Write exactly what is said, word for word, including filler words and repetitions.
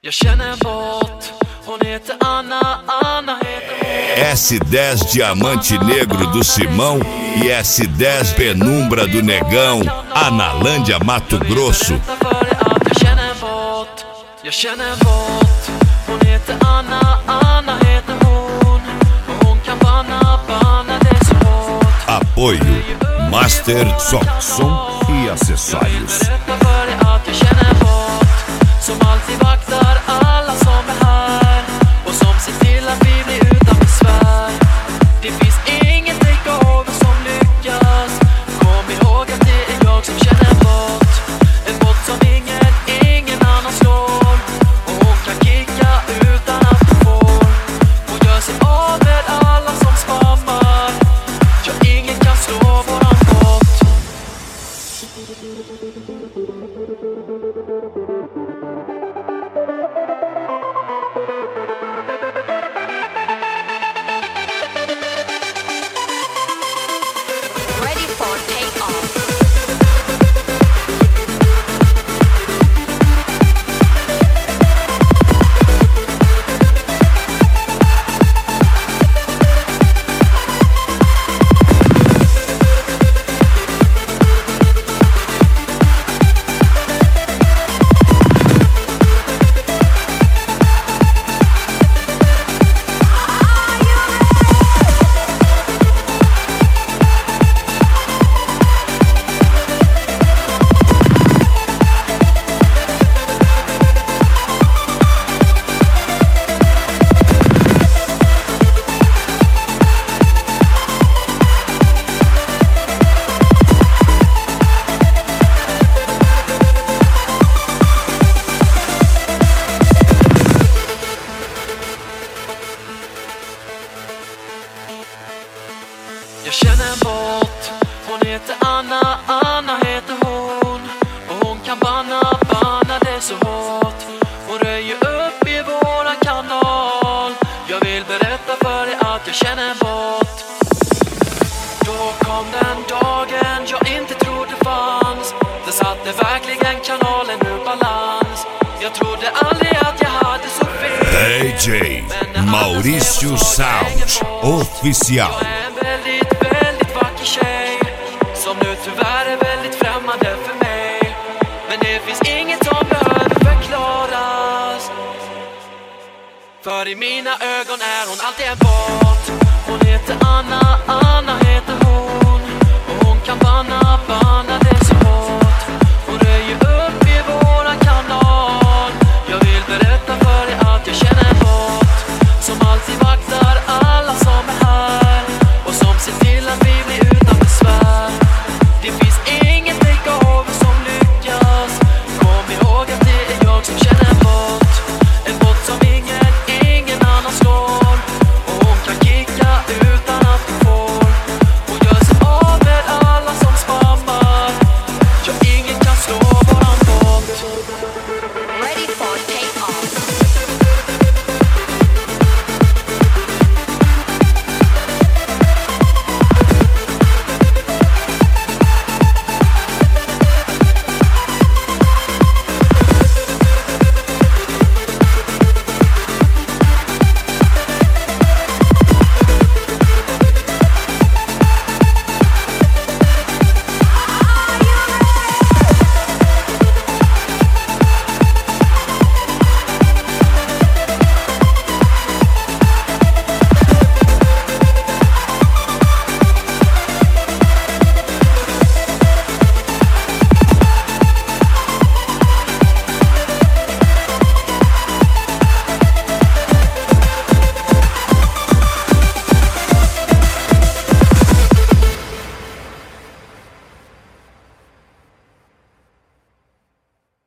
Jag känner en bot, hon heter Anna, Anna heter hon. S dez Diamante Negro do Simão e S dez Penumbra do Negão, Analândia, Mato Grosso. Jag känner en bot, jag känner en bot, hon heter Anna, Anna heter hon. Och hon kan banna, banna det så hårt. Apoio Master Soxon e acessórios. Jag känner en bot som alltid vaktar alla som är här och som ser till att vi blir utan besvär. Det finns inget takeover som lyckas. Kom ihåg att det är jag som känner en bot. En bot som ingen, ingen annan slår. Och hon kan kicka utan att hon får. Hon gör sig av med alla som spammar. Ja, ingen kan slå våran bot. Ready for takeoff. Jag känner en bot, hon heter Anna, Anna heter hon. Och hon kan banna, banna det så hårt. Hon röjer upp i våran kanal. Jag vill berätta för dig att jag känner en bot. Då kom den dagen jag inte trodde fanns. Det satte verkligen kanalen ur balans. Jag trodde aldrig att jag hade så fel. D J Mauricio Sound Oficial. Tjej, som nu tyvärr är väldigt främmande för mig. Men det finns inget som behöver förklaras. För i mina ögon är hon alltid en bot. Hon heter Anna.